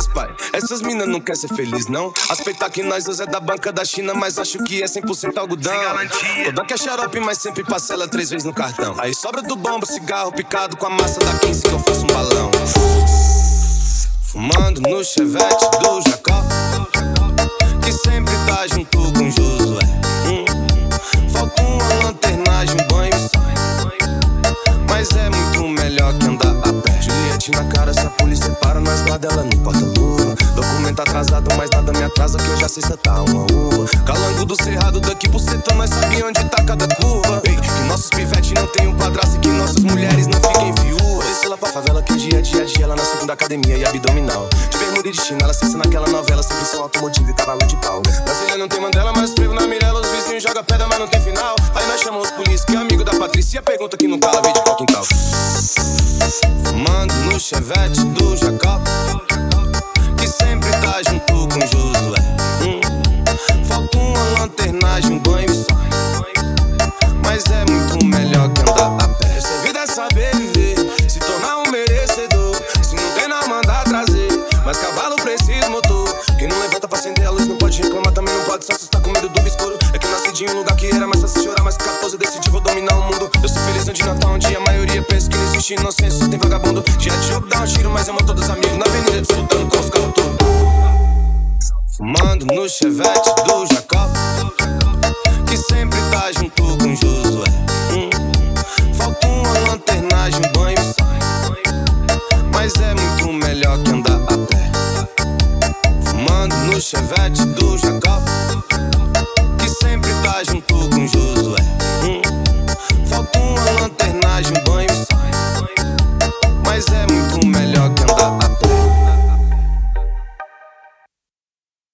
meus pai. Essas minas não querem ser feliz, não. Aspeitar que nós é da banca da China, mas acho que é 100% algodão. Toda que é xarope, mas sempre parcela 3 vezes no cartão. Aí sobra do bombo, cigarro picado com a massa da 15 que eu faço um balão. Fumando no chevette do Jacó, que sempre tá junto com Josué. Falta uma lanternagem, um banho só, mas é muito melhor que andar a pé. Juliette na cara, se a polícia para, nós guarda ela no porta-luva. Documento atrasado, mas nada me atrasa, que hoje a sexta tá uma uva. Calango do cerrado, daqui pro sertão, nós sabe onde tá cada curva. Ei, que nossos pivetes não tem um padrasto e que nossas mulheres não fiquem viúvas. Desce lá pra favela que dia a dia ela na segunda academia e abdominal. De bermuda e de chinela, cessa naquela novela, sempre som automotivo e cavalo de pau. Brasília não tem Mandela, mas frevo na Mirella, os vizinhos jogam pedra, mas não tem final. Aí nós chamamos os polícia, que é amigo da Patrícia, pergunta que não cala, veio de qual quintal. Fumando no chevette do Jacó, que sempre tá junto com Josué. Falta uma lanternagem, um banho só, mas é muito melhor que andar a pé. Essa vida é saber viver, se tornar um merecedor. Se não tem nada, mandar trazer, mas cavalo precisa motor. Quem não levanta pra acender a luz não pode reclamar, também não pode se assustar com medo do escuro. É que eu nasci de um lugar que era mais fácil chorar, mas 14 eu decidi vou dominar o mundo. Eu sou feliz no de Natal, onde a maioria pensa que não existe inocência, só tem vagabundo. Dia de jogo dá um tiro, mas amo todos os amigos na avenida disputando com os carros tudo. Fumando no chevette do Jacó, que sempre tá junto com Josué. Falta uma lanternagem, um banho só, mas é muito melhor que andar a pé. Fumando no chevette do Jacó, que sempre tá junto